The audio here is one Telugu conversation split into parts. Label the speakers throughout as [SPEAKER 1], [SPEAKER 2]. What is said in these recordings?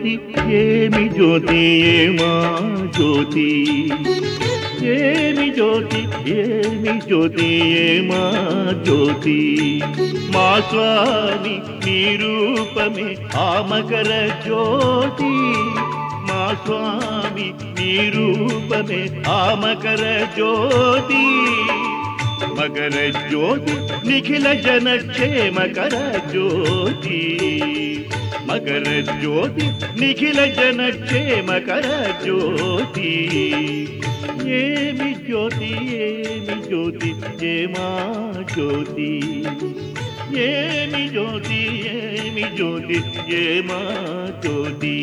[SPEAKER 1] జ్యోతి ఏమి జ్యోతి ఏమా జ్యోతి ఏమి జ్యోతి ఏమి జ్యోతి ఏమా జ్యోతి మా స్వామి నీ రూపమే ఆ మకర జ్యోతి మా స్వామి నీ రూపమే ఆ మకర జ్యోతి మకర జ్యోతి నిఖిల జనక్షేమకర జ్యోతి మకర జ్యోతి నిఖిల జనక్షేమకర జ్యోతి ఏమి జ్యోతి ఏమి జ్యోతి ఏమా జ్యోతి ఏమి జ్యోతి ఏమి జ్యోతి ఏమా జ్యోతి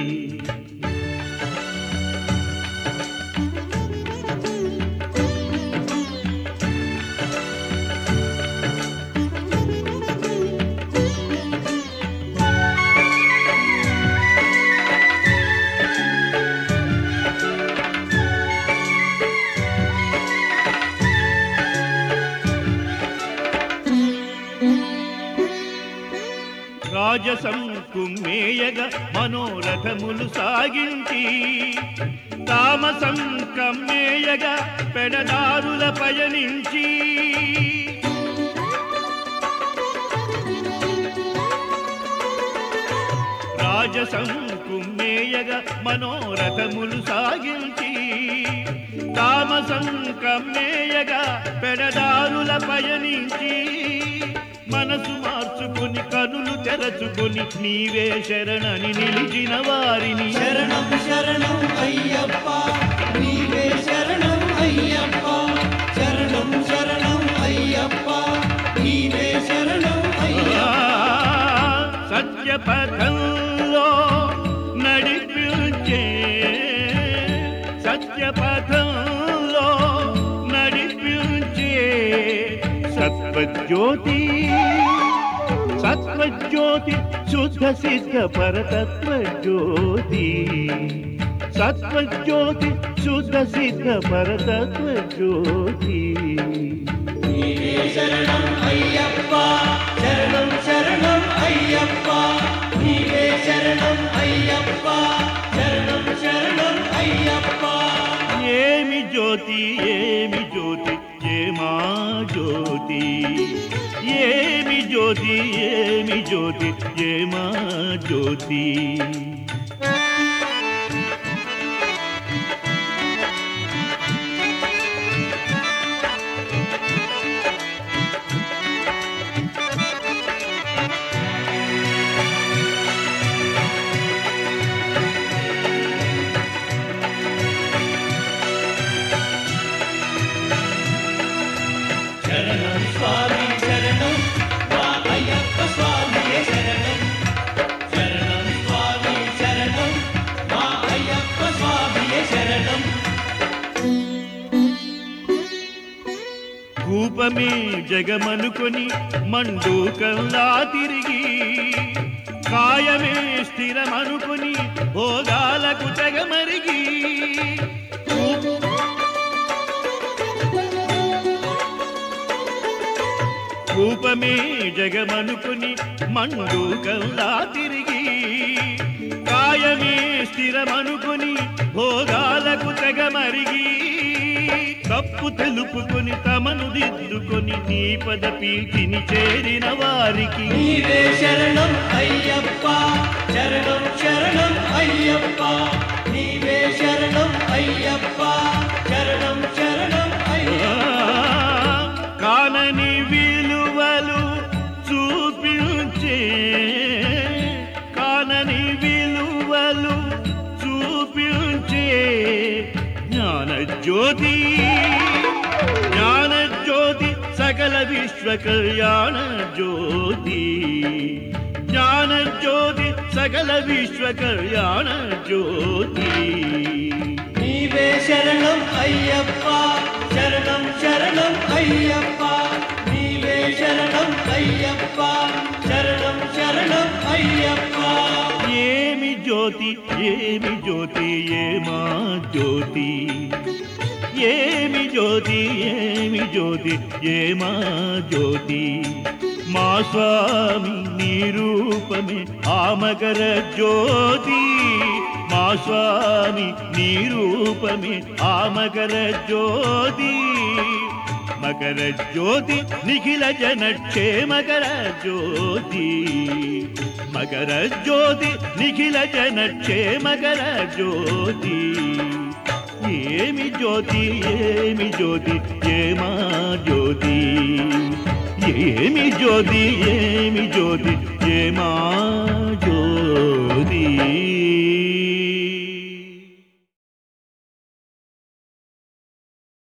[SPEAKER 1] రాజసం కుమ్మేయగా మనోరథములు సాగించి తామసం కమ్మేయగా పెడదారుల పయనించి రాజసం కుమ్మేయగా మనోరథములు సాగించి తామసం కమ్మేయగా పెడదారుల పయనించి మనసు మార్చుకొని కనులు తెరచుకొని నీవే శరణని నిలిచిన వారిని
[SPEAKER 2] శరణం శరణం అయ్యప్ప నీవే శరణం అయ్యప్ప శరణం శరణం అయ్యప్ప నీవే శరణం అయ్యప్ప
[SPEAKER 1] సత్యపథంలో నడిపించే సత్యపథంలో నడిపించే సత్వజ్యోతి సత్వజ్యోతి శుద్ధ సిద్ధ పరతత్వ జ్యోతి సత్వజ్యోతి శుద్ధ సిద్ధ పరతత్వ జ్యోతి
[SPEAKER 2] నీవే శరణం అయ్యప్ప శరణం శరణం అయ్యప్ప నీవే శరణం అయ్యప్ప శరణం శరణం అయ్యప్ప
[SPEAKER 1] ఏమి జ్యోతి ఏమి జ్యోతి ఏమా జ్యోతి ఏమి జ్యోతి ఏమి జ్యోతి ఏమా జ్యోతి
[SPEAKER 2] శరణం స్వామి శరణం మా అయ్యప్ప స్వామియే శరణం శరణం స్వామి శరణం మా అయ్యప్ప స్వామియే శరణం
[SPEAKER 1] కూపమే జగమనుకొని మండూకంలా తిరిగి కాయమే స్థిరమనుకొని భోగాలకు తెగమరిగి కూపమే జగమనుకొని మండూకంలా తిరిగి కాయమే స్థిరమనుకొని భోగాలకు తెగమరిగి తప్పు తెలుపుకొని తమను దిద్దుకొని నీ పద పీఠిని చేరిన వారికి
[SPEAKER 2] నీవే శరణం అయ్యప్ప శరణం శరణం అయ్యప్ప నీవే శరణం అయ్యప్ప శరణం శరణం అయ్యప్ప
[SPEAKER 1] కానని విలువలు చూపించే కానని విలువలు చూపించే జ్ఞానజ్యోతి జ్ఞానజ్యోతి సకల విశ్వ కళ్యాణ జ్యోతి జ్ఞానజ్యోతి సకల విశ్వ కళ్యాణ జ్యోతి
[SPEAKER 2] నీవే శరణం అయ్యప్ప శరణం శరణం అయ్యప్ప నీవే శరణం అయ్యప్ప శరణం శరణం అయ్యప్ప
[SPEAKER 1] ఏమి జ్యోతి ఏమి జ్యోతి ఏమా జ్యోతి ఏమి జ్యోతి ఏమి జ్యోతి ఏమా జ్యోతి మా స్వామి నీ రూపమే ఆ మకర జ్యోతి మా స్వామి నీ రూపమే ఆ మకర జ్యోతి మకర జ్యోతి నిఖిల జన క్షేమకర జ్యోతి మకర జ్యోతి నిఖిల జన క్షేమకర జ్యోతి ఏమి జ్యోతి ఏమి జ్యోతి ఏమా జ్యోతి ఏమి జ్యోతి ఏమి జ్యోతి ఏమా